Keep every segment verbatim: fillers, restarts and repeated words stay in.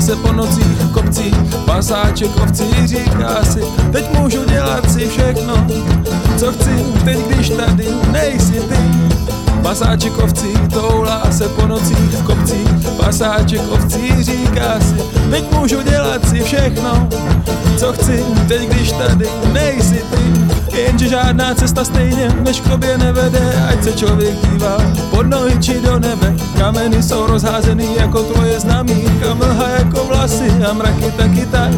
se po nocích v kopcích, pasáček ovcí říká si, teď můžu dělat si všechno, co chci, teď když tady nejsi ty. Pasáček ovcí toulá se po nocích v kopcích, pasáček ovcí říká si, teď můžu dělat si všechno, co chci, teď když tady nejsi ty. Jenže žádná cesta stejně než k tobě nevede, ať se člověk dívá pod nohy či do nebe. Kameny jsou rozházený jako tvoje znamínka, mlha jako vlasy a mraky taky tak.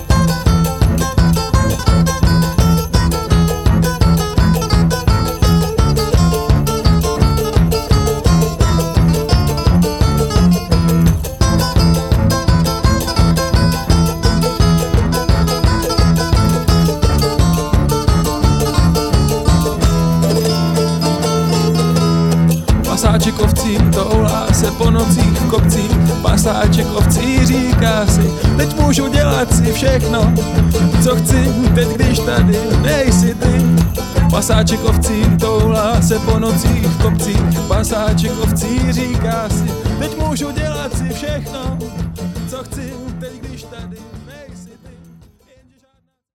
Pasáček ovcí toulá se po nocích v kopcích, pasáček ovcí říká si, teď můžu dělat si všechno, co chci, teď když tady nejsi ty. Pasáček ovcí toulá se po nocích v kopcích, pasáček ovcí říká si, teď můžu dělat si všechno.